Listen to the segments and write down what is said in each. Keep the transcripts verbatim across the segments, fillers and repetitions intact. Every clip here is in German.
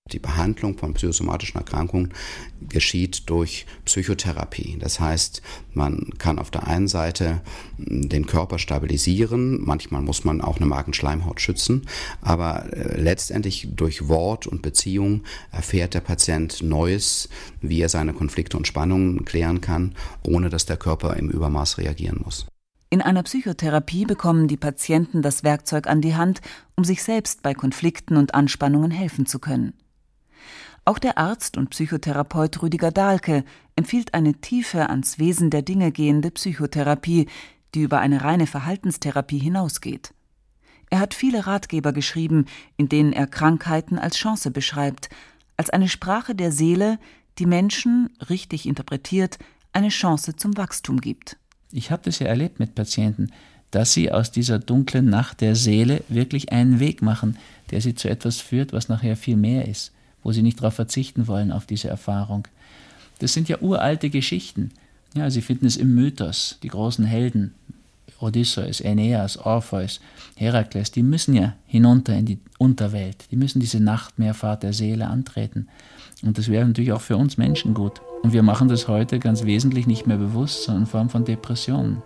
Die Behandlung von psychosomatischen Erkrankungen geschieht durch Psychotherapie. Das heißt, man kann auf der einen Seite den Körper stabilisieren, manchmal muss man auch eine Magenschleimhaut schützen, aber letztendlich durch Wort und Beziehung erfährt der Patient Neues, wie er seine Konflikte und Spannungen klären kann, ohne dass der Körper im Übermaß reagieren muss. In einer Psychotherapie bekommen die Patienten das Werkzeug an die Hand, um sich selbst bei Konflikten und Anspannungen helfen zu können. Auch der Arzt und Psychotherapeut Rüdiger Dahlke empfiehlt eine tiefer ans Wesen der Dinge gehende Psychotherapie, die über eine reine Verhaltenstherapie hinausgeht. Er hat viele Ratgeber geschrieben, in denen er Krankheiten als Chance beschreibt, als eine Sprache der Seele, die Menschen, richtig interpretiert, eine Chance zum Wachstum gibt. Ich habe das ja erlebt mit Patienten, dass sie aus dieser dunklen Nacht der Seele wirklich einen Weg machen, der sie zu etwas führt, was nachher viel mehr ist, wo sie nicht darauf verzichten wollen, auf diese Erfahrung. Das sind ja uralte Geschichten. Ja, Sie finden es im Mythos, die großen Helden, Odysseus, Aeneas, Orpheus, Herakles, die müssen ja hinunter in die Unterwelt, die müssen diese Nachtmeerfahrt der Seele antreten. Und das wäre natürlich auch für uns Menschen gut. Und wir machen das heute ganz wesentlich nicht mehr bewusst, sondern in Form von Depressionen.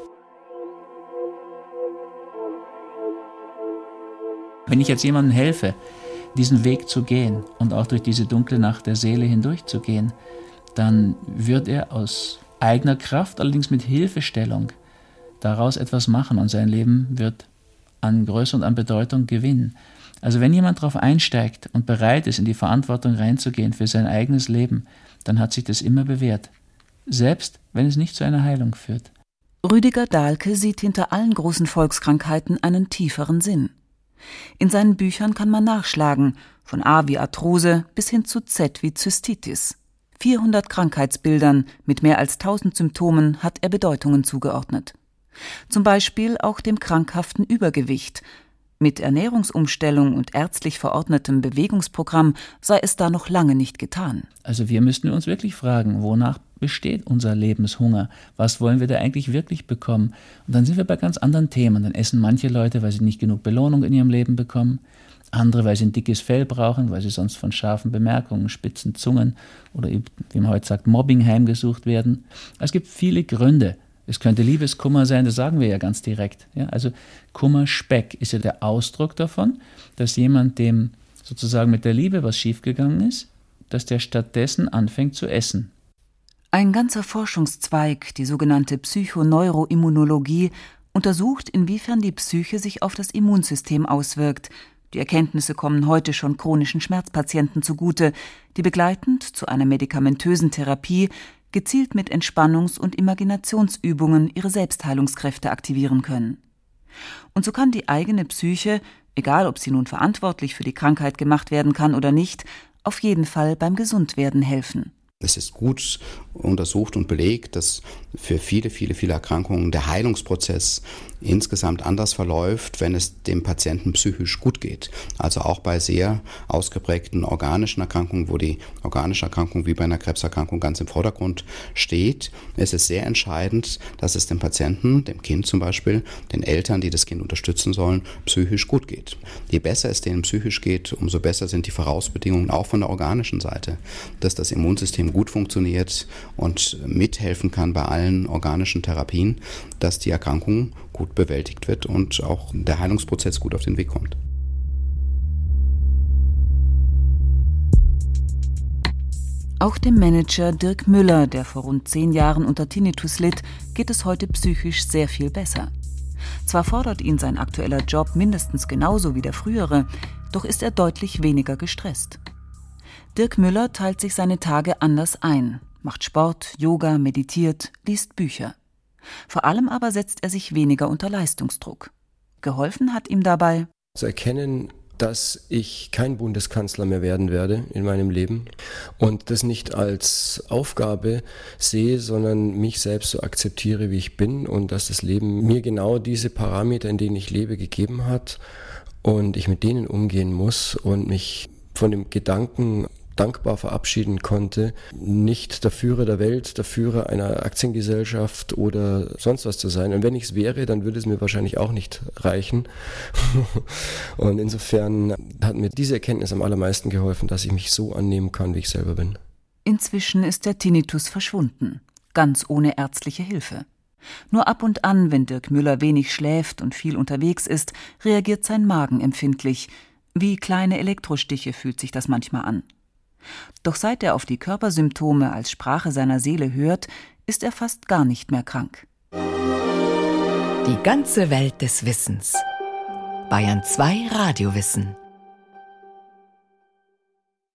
Wenn ich jetzt jemandem helfe, diesen Weg zu gehen und auch durch diese dunkle Nacht der Seele hindurchzugehen, dann wird er aus eigener Kraft, allerdings mit Hilfestellung, daraus etwas machen und sein Leben wird an Größe und an Bedeutung gewinnen. Also wenn jemand darauf einsteigt und bereit ist, in die Verantwortung reinzugehen für sein eigenes Leben, dann hat sich das immer bewährt, selbst wenn es nicht zu einer Heilung führt. Rüdiger Dahlke sieht hinter allen großen Volkskrankheiten einen tieferen Sinn. In seinen Büchern kann man nachschlagen, von A wie Arthrose bis hin zu Z wie Zystitis. vierhundert Krankheitsbildern mit mehr als tausend Symptomen hat er Bedeutungen zugeordnet. Zum Beispiel auch dem krankhaften Übergewicht. Mit Ernährungsumstellung und ärztlich verordnetem Bewegungsprogramm sei es da noch lange nicht getan. Also wir müssten uns wirklich fragen, wonach besteht unser Lebenshunger? Was wollen wir da eigentlich wirklich bekommen? Und dann sind wir bei ganz anderen Themen. Dann essen manche Leute, weil sie nicht genug Belohnung in ihrem Leben bekommen. Andere, weil sie ein dickes Fell brauchen, weil sie sonst von scharfen Bemerkungen, spitzen Zungen oder, wie man heute sagt, Mobbing heimgesucht werden. Es gibt viele Gründe. Es könnte Liebeskummer sein, das sagen wir ja ganz direkt. Ja, also Kummerspeck ist ja der Ausdruck davon, dass jemand, dem sozusagen mit der Liebe was schiefgegangen ist, dass der stattdessen anfängt zu essen. Ein ganzer Forschungszweig, die sogenannte Psychoneuroimmunologie, untersucht, inwiefern die Psyche sich auf das Immunsystem auswirkt. Die Erkenntnisse kommen heute schon chronischen Schmerzpatienten zugute, die begleitend zu einer medikamentösen Therapie gezielt mit Entspannungs- und Imaginationsübungen ihre Selbstheilungskräfte aktivieren können. Und so kann die eigene Psyche, egal ob sie nun verantwortlich für die Krankheit gemacht werden kann oder nicht, auf jeden Fall beim Gesundwerden helfen. Es ist gut untersucht und belegt, dass für viele, viele, viele Erkrankungen der Heilungsprozess insgesamt anders verläuft, wenn es dem Patienten psychisch gut geht. Also auch bei sehr ausgeprägten organischen Erkrankungen, wo die organische Erkrankung wie bei einer Krebserkrankung ganz im Vordergrund steht, ist es sehr entscheidend, dass es dem Patienten, dem Kind zum Beispiel, den Eltern, die das Kind unterstützen sollen, psychisch gut geht. Je besser es denen psychisch geht, umso besser sind die Vorausbedingungen auch von der organischen Seite, dass das Immunsystem gut funktioniert und mithelfen kann bei allen organischen Therapien, dass die Erkrankung gut bewältigt wird und auch der Heilungsprozess gut auf den Weg kommt. Auch dem Manager Dirk Müller, der vor rund zehn Jahren unter Tinnitus litt, geht es heute psychisch sehr viel besser. Zwar fordert ihn sein aktueller Job mindestens genauso wie der frühere, doch ist er deutlich weniger gestresst. Dirk Müller teilt sich seine Tage anders ein, macht Sport, Yoga, meditiert, liest Bücher. Vor allem aber setzt er sich weniger unter Leistungsdruck. Geholfen hat ihm dabei zu erkennen, dass ich kein Bundeskanzler mehr werden werde in meinem Leben und das nicht als Aufgabe sehe, sondern mich selbst so akzeptiere, wie ich bin und dass das Leben mir genau diese Parameter, in denen ich lebe, gegeben hat und ich mit denen umgehen muss und mich von dem Gedanken dankbar verabschieden konnte, nicht der Führer der Welt, der Führer einer Aktiengesellschaft oder sonst was zu sein. Und wenn ich es wäre, dann würde es mir wahrscheinlich auch nicht reichen. Und insofern hat mir diese Erkenntnis am allermeisten geholfen, dass ich mich so annehmen kann, wie ich selber bin. Inzwischen ist der Tinnitus verschwunden, ganz ohne ärztliche Hilfe. Nur ab und an, wenn Dirk Müller wenig schläft und viel unterwegs ist, reagiert sein Magen empfindlich. Wie kleine Elektrostiche fühlt sich das manchmal an. Doch seit er auf die Körpersymptome als Sprache seiner Seele hört, ist er fast gar nicht mehr krank. Die ganze Welt des Wissens. Bayern zwei Radiowissen.